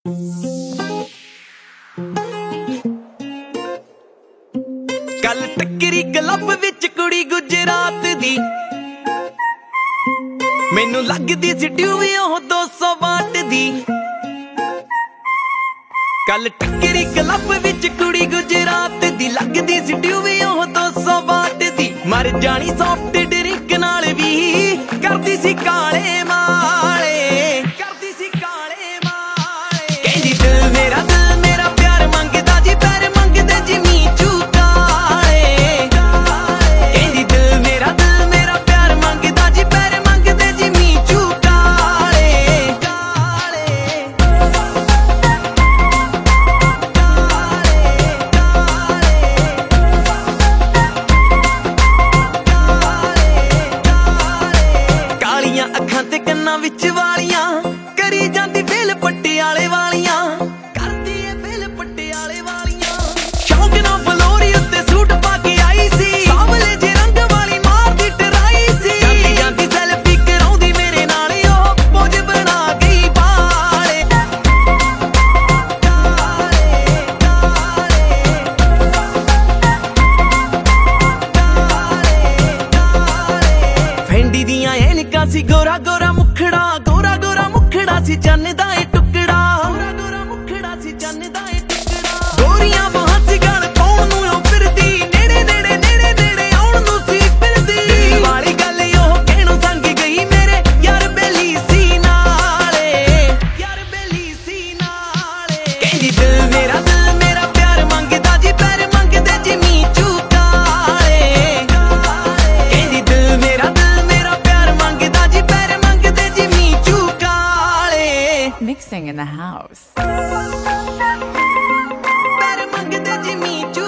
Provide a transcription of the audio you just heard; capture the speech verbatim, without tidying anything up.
कल टक्करी क्लब विच कुड़ी गुजरात दी, मैनू लगदी सी ट्यूबी ओह दो सौ वाट दी। कल टक्करी क्लब विच कुड़ी गुजरात दी, लगदी सी ट्यूबी ओह दो सौ वाट दी। मर जानी सॉफ्ट ड्रिंक नाल भी करदी सी काले माले, करदी सी काले माले। कहंदी दिल मेरा दिल मेरा प्यार मंगदा जी, पैर मंगदे जी मीचू काले। कहंदी दिल मेरा दिल मेरा प्यार मंगदा जी, पैर मंगदे जी मीचू काले काले कालियां अखां ते कन्नां विच वालियां, करी जांदी फेल पटियाले वालियां, करदी ए फेल पटियाले वालियां। शौक नाल फलोरी उत्ते सूट पा के आई सी, सावले जे रंग वाली मारदी टराई सी। जांदी जांदी सैल्फी कराउंदी मेरे नाल, ओह पोज बना गई बाले फेंडी दियां ऐनकां सी, गोरा गोरा मुखड़ा गोरा गोरा मुखड़ा सी, चन्न दा ए टुकड़ा गोरा गोरा मुखड़ा सी, चन्न दा ए टुकड़ा। गोरियां बाहां सी गल पाउण नूं ओ फिरदी, नेड़े नेड़े नेड़े नेड़े आउण नूं सी फिरदी। दिल वाली गल ओह कहणों संग गई मेरे यार बेली सी नाले, यार बेली सी नाले। कहंदी दिल मेरा दिल मेरा प्यार मंगदा जी, पैर मंगदे जी मीचू काले। कहंदी दिल मेरा दिल मेरा प्यार मंगदा जी, पैर मंगदे जी मीचू काले। Mixing in the house. पैर मंगदे जी मीचू